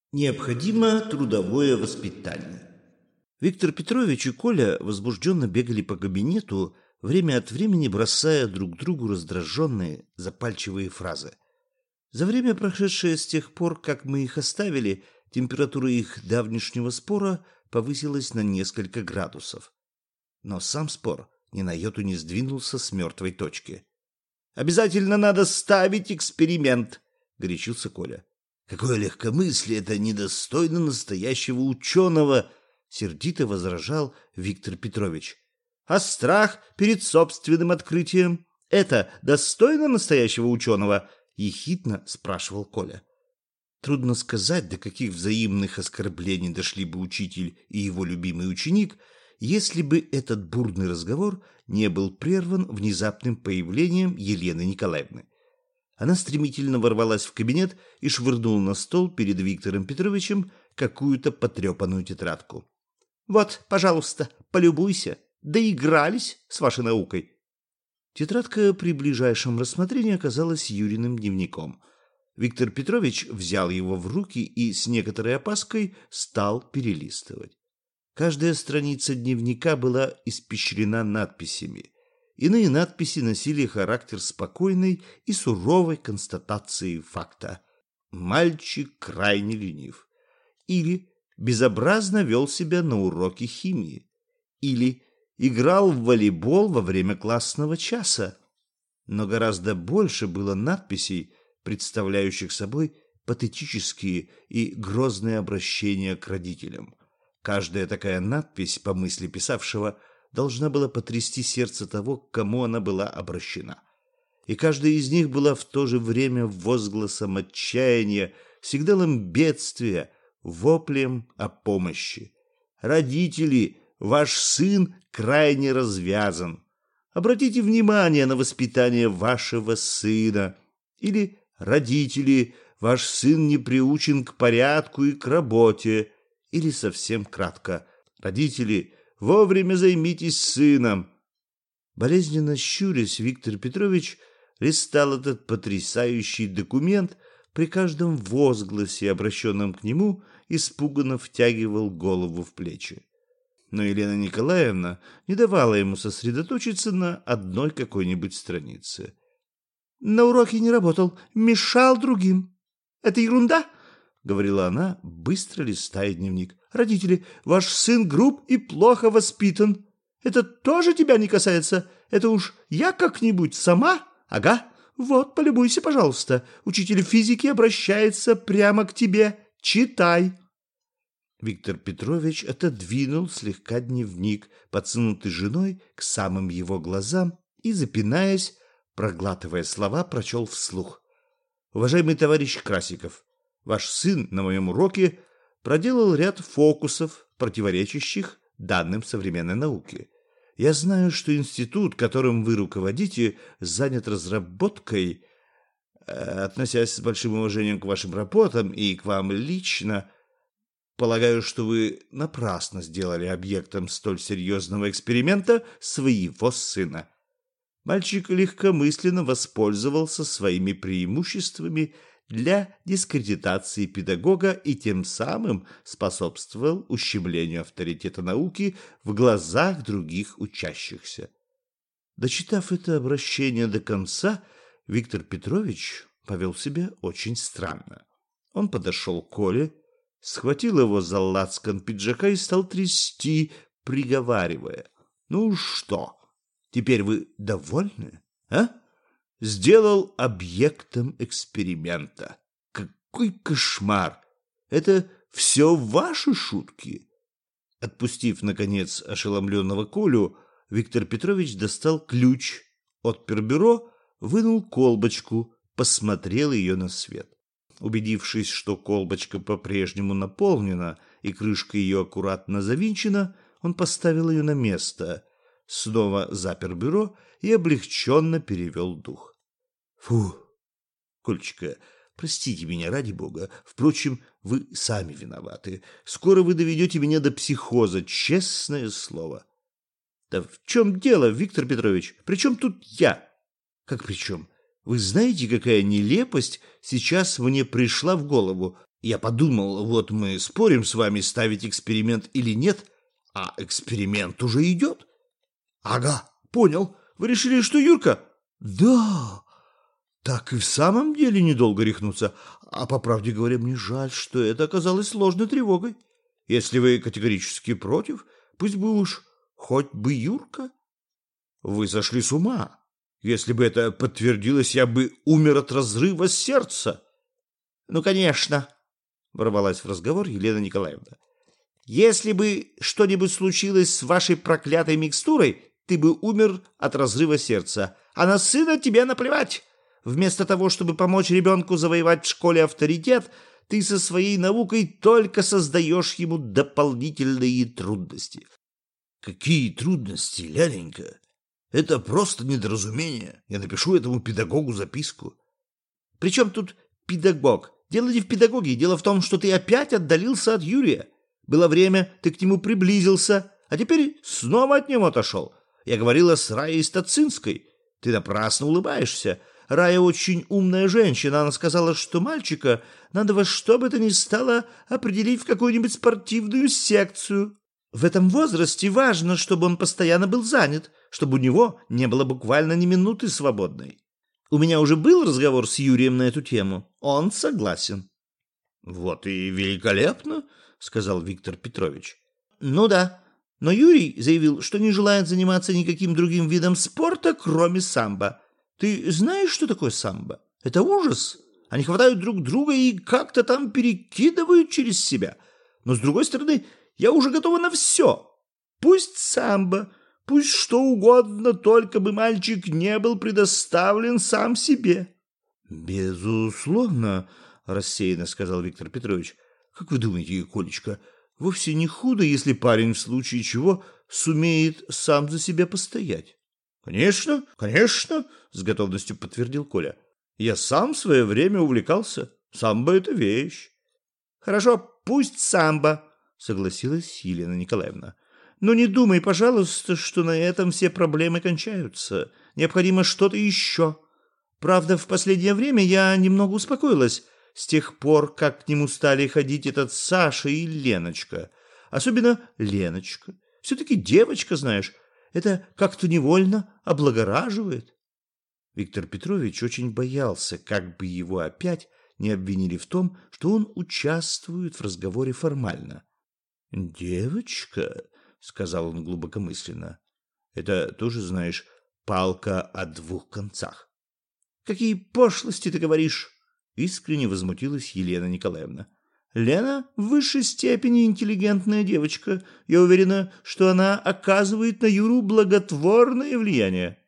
Необходимо трудовое воспитание. Виктор Петрович и Коля возбужденно бегали по кабинету, время от времени бросая друг другу раздраженные, запальчивые фразы. За время, прошедшее с тех пор, как мы их оставили, температура их давнишнего спора повысилась на несколько градусов. Но сам спор ни на йоту не сдвинулся с мертвой точки. «Обязательно надо ставить эксперимент!» — горячился Коля. «Какое легкомыслие! Это недостойно настоящего ученого!» — сердито возражал Виктор Петрович. «А страх перед собственным открытием — это достойно настоящего ученого?» — ехидно спрашивал Коля. Трудно сказать, до каких взаимных оскорблений дошли бы учитель и его любимый ученик, если бы этот бурный разговор не был прерван внезапным появлением Елены Николаевны. Она стремительно ворвалась в кабинет и швырнула на стол перед Виктором Петровичем какую-то потрепанную тетрадку. «Вот, пожалуйста, полюбуйся. Доигрались с вашей наукой». Тетрадка при ближайшем рассмотрении оказалась Юриным дневником. Виктор Петрович взял его в руки и с некоторой опаской стал перелистывать. Каждая страница дневника была испещрена надписями. Иные надписи носили характер спокойной и суровой констатации факта. «Мальчик крайне ленив». Или «безобразно вел себя на уроке химии». Или «играл в волейбол во время классного часа». Но гораздо больше было надписей, представляющих собой патетические и грозные обращения к родителям. Каждая такая надпись, по мысли писавшего, должна была потрясти сердце того, к кому она была обращена. И каждая из них была в то же время возгласом отчаяния, сигналом бедствия, воплем о помощи. «Родители, ваш сын крайне развязан. Обратите внимание на воспитание вашего сына». Или «Родители, ваш сын не приучен к порядку и к работе». Или совсем кратко «Родители, вовремя займитесь сыном». Болезненно щурясь, Виктор Петрович листал этот потрясающий документ, при каждом возгласе, обращенном к нему, испуганно втягивал голову в плечи. Но Елена Николаевна не давала ему сосредоточиться на одной какой-нибудь странице. «На уроке не работал, мешал другим. Это ерунда?» — говорила она, быстро листая дневник. «Родители, ваш сын груб и плохо воспитан. Это тоже тебя не касается? Это уж я как-нибудь сама? Ага. Вот, полюбуйся, пожалуйста. Учитель физики обращается прямо к тебе. Читай». Виктор Петрович отодвинул слегка дневник, подсунутый женой к самым его глазам, и, запинаясь, проглатывая слова, прочел вслух. «Уважаемый товарищ Красиков, ваш сын на моем уроке проделал ряд фокусов, противоречащих данным современной науки. Я знаю, что институт, которым вы руководите, занят разработкой, относясь с большим уважением к вашим работам и к вам лично, полагаю, что вы напрасно сделали объектом столь серьезного эксперимента своего сына. Мальчик легкомысленно воспользовался своими преимуществами для дискредитации педагога и тем самым способствовал ущемлению авторитета науки в глазах других учащихся». Дочитав это обращение до конца, Виктор Петрович повел себя очень странно. Он подошел к Коле, схватил его за лацкан пиджака и стал трясти, приговаривая: «Ну что, теперь вы довольны, а? Сделал объектом эксперимента. Какой кошмар! Это все ваши шутки?» Отпустив, наконец, ошеломленного Колю, Виктор Петрович достал ключ, отпер бюро, вынул колбочку, посмотрел ее на свет. Убедившись, что колбочка по-прежнему наполнена и крышка ее аккуратно завинчена, он поставил ее на место, снова запер бюро и облегченно перевел дух. «Фу, Колечка, простите меня, ради бога. Впрочем, вы сами виноваты. Скоро вы доведете меня до психоза, честное слово». «Да в чем дело, Виктор Петрович? При чем тут я?» «Как при чем? Вы знаете, какая нелепость сейчас мне пришла в голову? Я подумал, вот мы спорим с вами, ставить эксперимент или нет, а эксперимент уже идет. Ага, понял. Вы решили, что Юрка? Да. Так и в самом деле недолго рехнуться. А по правде говоря, мне жаль, что это оказалось ложной тревогой. Если вы категорически против, пусть бы уж хоть бы Юрка. Вы сошли с ума. Если бы это подтвердилось, я бы умер от разрыва сердца. Ну, конечно, ворвалась в разговор Елена Николаевна. Если бы что-нибудь случилось с вашей проклятой микстурой, ты бы умер от разрыва сердца. А на сына тебе наплевать. Вместо того, чтобы помочь ребенку завоевать в школе авторитет, ты со своей наукой только создаешь ему дополнительные трудности. Какие трудности, Ляленька? Это просто недоразумение. Я напишу этому педагогу записку. Причем тут педагог? Дело не в педагоге. Дело в том, что ты опять отдалился от Юрия. Было время, ты к нему приблизился, а теперь снова от него отошел. Я говорила с Раей Стацинской. Ты напрасно улыбаешься. Рая очень умная женщина. Она сказала, что мальчика надо во что бы то ни стало определить в какую-нибудь спортивную секцию. В этом возрасте важно, чтобы он постоянно был занят, чтобы у него не было буквально ни минуты свободной. У меня уже был разговор с Юрием на эту тему. Он согласен. Вот и великолепно, сказал Виктор Петрович. Ну да, но Юрий заявил, что не желает заниматься никаким другим видом спорта, кроме самбо. Ты знаешь, что такое самбо? Это ужас. Они хватают друг друга и как-то там перекидывают через себя. Но с другой стороны, я уже готова на все. Пусть самбо, пусть что угодно, только бы мальчик не был предоставлен сам себе. Безусловно, рассеянно сказал Виктор Петрович. Как вы думаете, Колечка, вовсе не худо, если парень в случае чего сумеет сам за себя постоять? Конечно, конечно, с готовностью подтвердил Коля. Я сам в свое время увлекался. Самбо — это вещь. Хорошо, пусть самбо, согласилась Елена Николаевна. Но не думай, пожалуйста, что на этом все проблемы кончаются. Необходимо что-то еще. Правда, в последнее время я немного успокоилась с тех пор, как к нему стали ходить этот Саша и Леночка. Особенно Леночка. Все-таки девочка, знаешь, это как-то невольно облагораживает. Виктор Петрович очень боялся, как бы его опять не обвинили в том, что он участвует в разговоре формально. «Девочка», — сказал он глубокомысленно, — «это тоже, знаешь, палка о двух концах». «Какие пошлости ты говоришь!» — искренне возмутилась Елена Николаевна. «Лена в высшей степени интеллигентная девочка. Я уверена, что она оказывает на Юру благотворное влияние».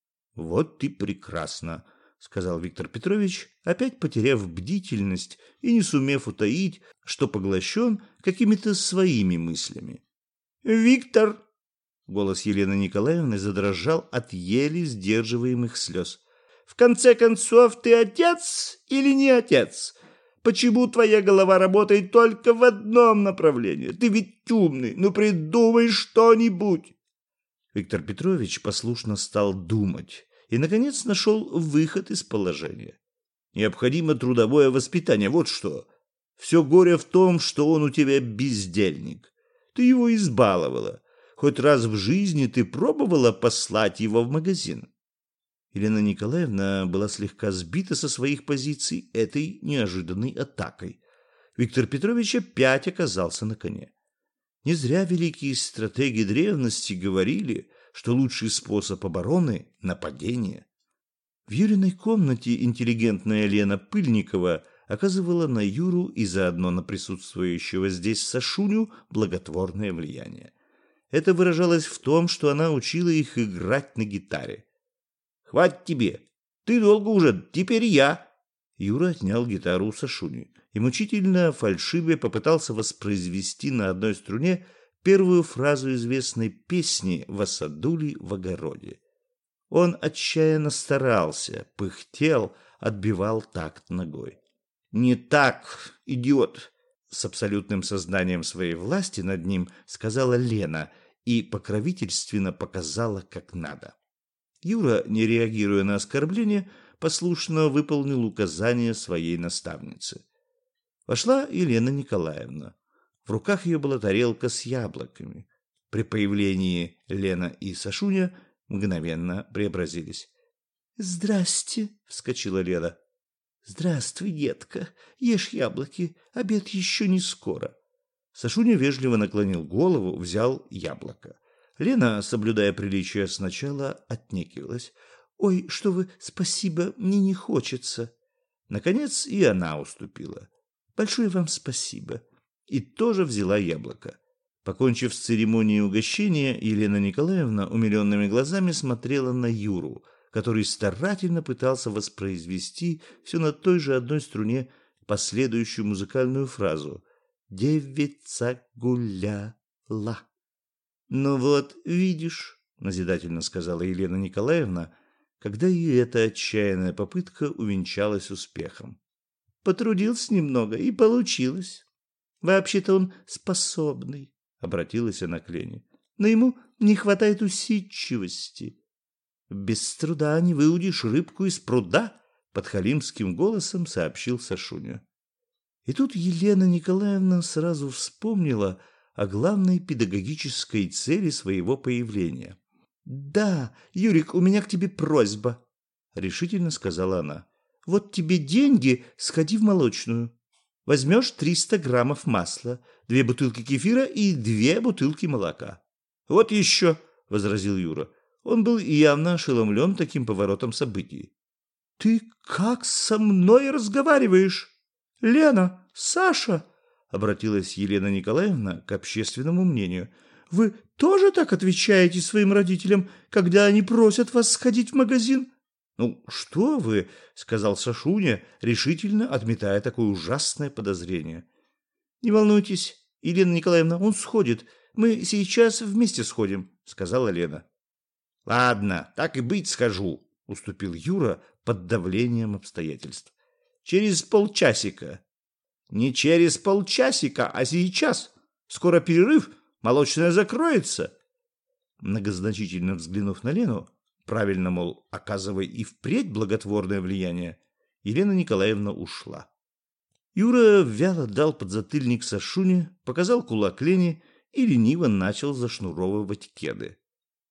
«Вот ты прекрасно», — сказал Виктор Петрович, опять потеряв бдительность и не сумев утаить, что поглощен какими-то своими мыслями. «Виктор!» — голос Елены Николаевны задрожал от еле сдерживаемых слез. «В конце концов, ты отец или не отец? Почему твоя голова работает только в одном направлении? Ты ведь умный, ну придумай что-нибудь!» Виктор Петрович послушно стал думать и, наконец, нашел выход из положения. Необходимо трудовое воспитание, вот что. Все горе в том, что он у тебя бездельник. Ты его избаловала. Хоть раз в жизни ты пробовала послать его в магазин? Елена Николаевна была слегка сбита со своих позиций этой неожиданной атакой. Виктор Петрович опять оказался на коне. Не зря великие стратеги древности говорили, что лучший способ обороны — нападение. В Юриной комнате интеллигентная Лена Пыльникова оказывала на Юру и заодно на присутствующего здесь Сашуню благотворное влияние. Это выражалось в том, что она учила их играть на гитаре. «Хватит тебе! Ты долго уже, теперь я!» Юра отнял гитару у Сашуни и мучительно фальшиве попытался воспроизвести на одной струне первую фразу известной песни «Васадули в огороде». Он отчаянно старался, пыхтел, отбивал такт ногой. «Не так, идиот!» — с абсолютным сознанием своей власти над ним сказала Лена и покровительственно показала, как надо. Юра, не реагируя на оскорбление, послушно выполнил указания своей наставницы. Вошла Елена Николаевна. В руках ее была тарелка с яблоками. При появлении Лена и Сашуня мгновенно преобразились. «Здрасте!» — вскочила Лена. «Здравствуй, детка. Ешь яблоки. Обед еще не скоро». Сашуня вежливо наклонил голову, взял яблоко. Лена, соблюдая приличие, сначала отнекивалась. «Ой, что вы, спасибо, мне не хочется». Наконец и она уступила. «Большое вам спасибо». И тоже взяла яблоко. Покончив с церемонией угощения, Елена Николаевна умиленными глазами смотрела на Юру, который старательно пытался воспроизвести все на той же одной струне последующую музыкальную фразу «Девица гуляла». «Ну вот, видишь», — назидательно сказала Елена Николаевна, когда и эта отчаянная попытка увенчалась успехом. «Потрудился немного, и получилось. Вообще-то он способный», — обратилась она к Лене, «но ему не хватает усидчивости». «Без труда не выудишь рыбку из пруда», — подхалимским голосом сообщил Сашуня. И тут Елена Николаевна сразу вспомнила о главной педагогической цели своего появления. «Да, Юрик, у меня к тебе просьба», — решительно сказала она. «Вот тебе деньги, сходи в молочную. Возьмешь 300 граммов масла, 2 бутылки кефира и 2 бутылки молока». «Вот еще», — возразил Юра. Он был явно ошеломлен таким поворотом событий. «Ты как со мной разговариваешь? Лена, Саша!» — обратилась Елена Николаевна к общественному мнению. «Вы тоже так отвечаете своим родителям, когда они просят вас сходить в магазин?» «Ну, что вы!» — сказал Сашуня, решительно отметая такое ужасное подозрение. «Не волнуйтесь, Елена Николаевна, он сходит. Мы сейчас вместе сходим», — сказала Лена. «Ладно, так и быть, схожу», — уступил Юра под давлением обстоятельств. «Через полчасика». «Не через полчасика, а сейчас. Скоро перерыв, молочная закроется». Многозначительно взглянув на Лену, правильно, мол, оказывая и впредь благотворное влияние, Елена Николаевна ушла. Юра вяло дал подзатыльник Сашуне, показал кулак Лене и лениво начал зашнуровывать кеды.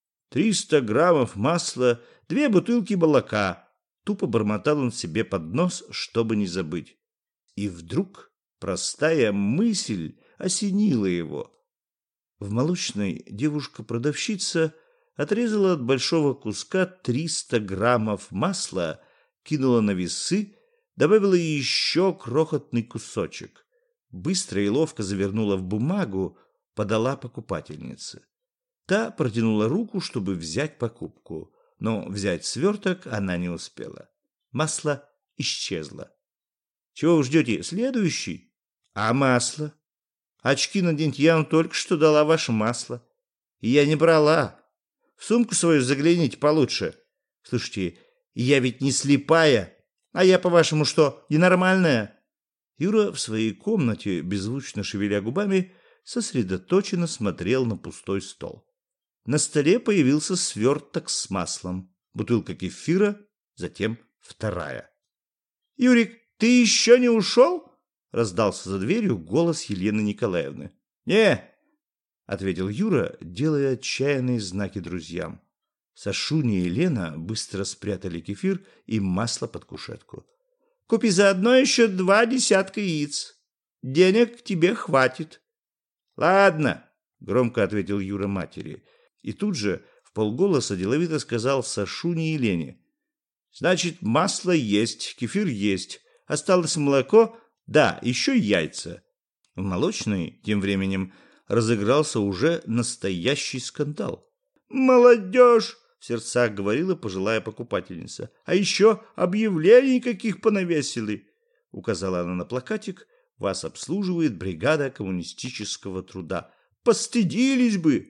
300 граммов масла, 2 бутылки молока. Тупо бормотал он себе под нос, чтобы не забыть. И вдруг простая мысль осенила его. В молочной девушка-продавщица отрезала от большого куска 300 граммов масла, кинула на весы, добавила еще крохотный кусочек. Быстро и ловко завернула в бумагу, подала покупательнице. Та протянула руку, чтобы взять покупку, но взять сверток она не успела. Масло исчезло. «Чего вы ждете? Следующий? А масло? Очки наденьте, я вам только что дала ваше масло. И я не брала. В сумку свою загляните получше. Слушайте, я ведь не слепая, а я, по-вашему, что, ненормальная?» Юра в своей комнате, беззвучно шевеля губами, сосредоточенно смотрел на пустой стол. На столе появился сверток с маслом, бутылка кефира, затем вторая. «Юрик, ты еще не ушел?» — раздался за дверью голос Елены Николаевны. «Не!» — ответил Юра, делая отчаянные знаки друзьям. Сашуня и Лена быстро спрятали кефир и масло под кушетку. «Купи заодно еще 2 десятка яиц. Денег тебе хватит». «Ладно», — громко ответил Юра матери. И тут же вполголоса деловито сказал Сашуне и Лене. «Значит, масло есть, кефир есть. Осталось молоко, да, еще яйца». В молочной, тем временем, разыгрался уже настоящий скандал. «Молодежь!» — в сердцах говорила пожилая покупательница. «А еще объявлений каких понавесили!» — указала она на плакатик. «Вас обслуживает бригада коммунистического труда. Постыдились бы!»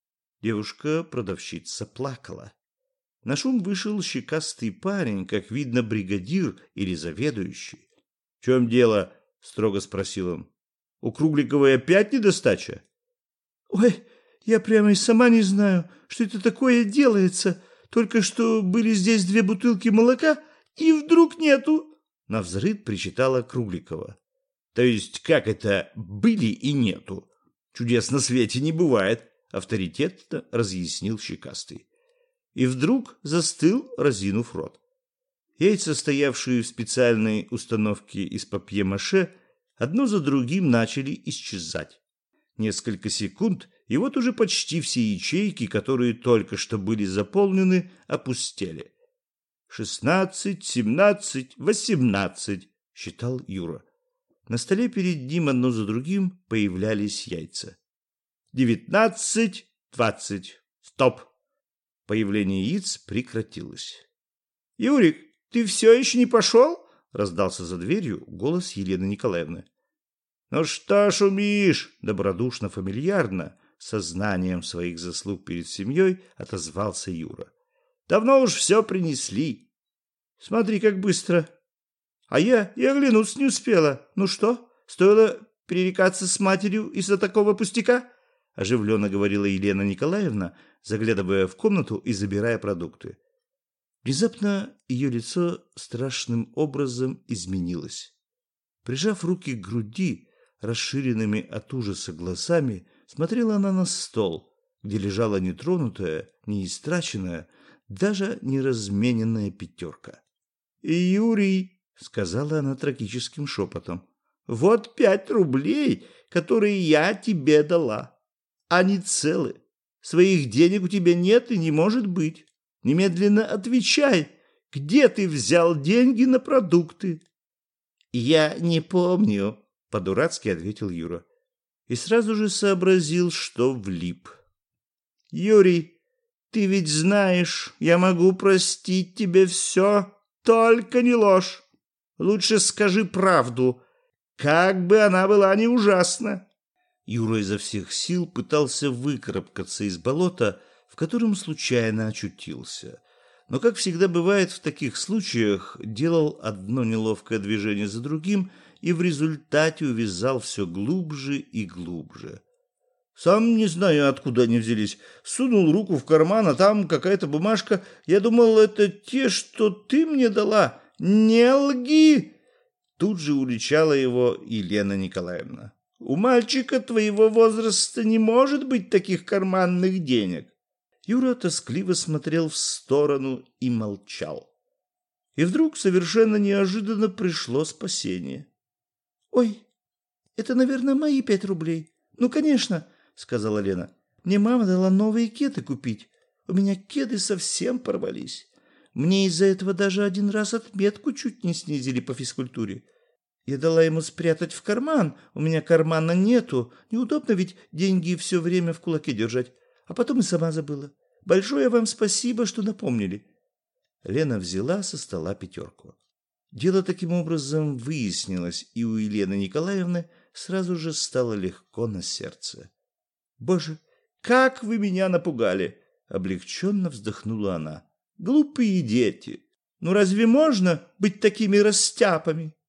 Девушка-продавщица плакала. На шум вышел щекастый парень, как видно, бригадир или заведующий. «В чем дело?» — строго спросил он. «У Кругликовой опять недостача?» «Ой, я прямо и сама не знаю, что это такое делается. Только что были здесь 2 бутылки молока, и вдруг нету!» Навзрыд причитала Кругликова. То есть, как это были и нету? Чудес на свете не бывает, авторитетно разъяснил Щекастый. И вдруг застыл, разинув рот. Яйца, стоявшие в специальной установке из папье-маше, одно за другим начали исчезать. Несколько секунд, и вот уже почти все ячейки, которые только что были заполнены, опустели. 16, 17, 18, считал Юра. На столе перед ним одно за другим появлялись яйца. 19, 20. Стоп! Появление яиц прекратилось. «Юрик, ты все еще не пошел?» — раздался за дверью голос Елены Николаевны. «Ну что шумишь?» — добродушно-фамильярно, сознанием своих заслуг перед семьей, отозвался Юра. «Давно уж все принесли. Смотри, как быстро. А я и оглянуться не успела. Ну что, стоило перерекаться с матерью из-за такого пустяка?» — оживленно говорила Елена Николаевна, заглядывая в комнату и забирая продукты. Внезапно ее лицо страшным образом изменилось. Прижав руки к груди, расширенными от ужаса глазами, смотрела она на стол, где лежала нетронутая, неистраченная, даже не размененная пятерка. «Юрий», — сказала она трагическим шепотом, — «вот 5 рублей, которые я тебе дала. Они целы. Своих денег у тебя нет и не может быть. Немедленно отвечай, где ты взял деньги на продукты?» «Я не помню», — по-дурацки ответил Юра. И сразу же сообразил, что влип. «Юрий, ты ведь знаешь, я могу простить тебе все, только не ложь. Лучше скажи правду, как бы она была не ужасна». Юра изо всех сил пытался выкарабкаться из болота, в котором случайно очутился. Но, как всегда бывает в таких случаях, делал одно неловкое движение за другим и в результате увязал все глубже и глубже. «Сам не знаю, откуда они взялись. Сунул руку в карман, а там какая-то бумажка. Я думал, это те, что ты мне дала. Не лги!» Тут же уличала его Елена Николаевна. «У мальчика твоего возраста не может быть таких карманных денег». Юра тоскливо смотрел в сторону и молчал. И вдруг совершенно неожиданно пришло спасение. «Ой, это, наверное, мои 5 рублей. Ну, конечно», — сказала Лена. «Мне мама дала новые кеды купить. У меня кеды совсем порвались. Мне из-за этого даже один раз отметку чуть не снизили по физкультуре. Я дала ему спрятать в карман. У меня кармана нету. Неудобно ведь деньги все время в кулаке держать. А потом и сама забыла. Большое вам спасибо, что напомнили». Лена взяла со стола 5. Дело таким образом выяснилось, и у Елены Николаевны сразу же стало легко на сердце. «Боже, как вы меня напугали!» — облегченно вздохнула она. «Глупые дети! Ну разве можно быть такими растяпами?»